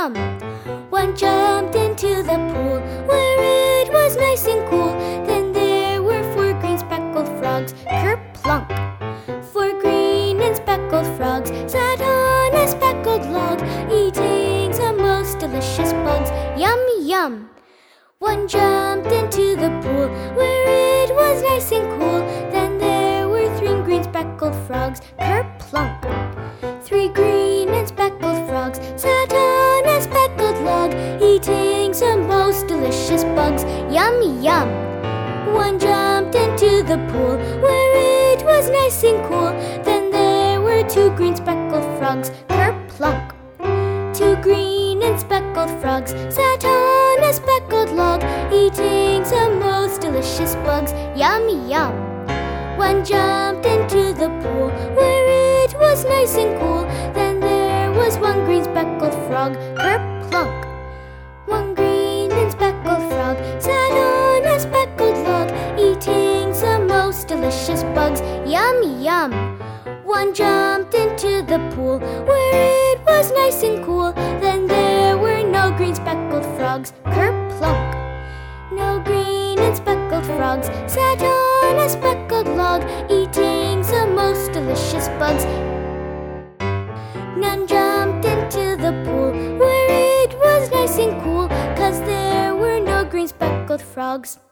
yum. One jumped into the pool where it was nice and cool. Then there were four green speckled frogs, kerplunk. Four green and speckled frogs sat on a speckled log, eating some most delicious bugs, yum yum. One jumped into the pool where it was nice and cool. Then there were three green speckled frogs, kerplunk. Three green and speckled frogs sat on a speckled log, eating some most delicious bugs, yum yum. One jumped into the pool where it was nice and cool. Then there were two green speckled frogs, kerplunk. Two green and speckled frogs sat on a speckled log, eating some most delicious bugs, yum yum. One jumped into the pool where it was nice and cool. Then there was one green speckled frog, kerplunk. One green and speckled frog sat on a speckled log, eating some most delicious bugs, yum yum. One jumped into the pool where it was nice and cool. Then there were no green speckled frogs, kerplunk. No green and speckled frogs sat on a speckled log, eating some most delicious bugs. None jumped into the pool where it was nice and cool, 'cause there were no green speckled frogs.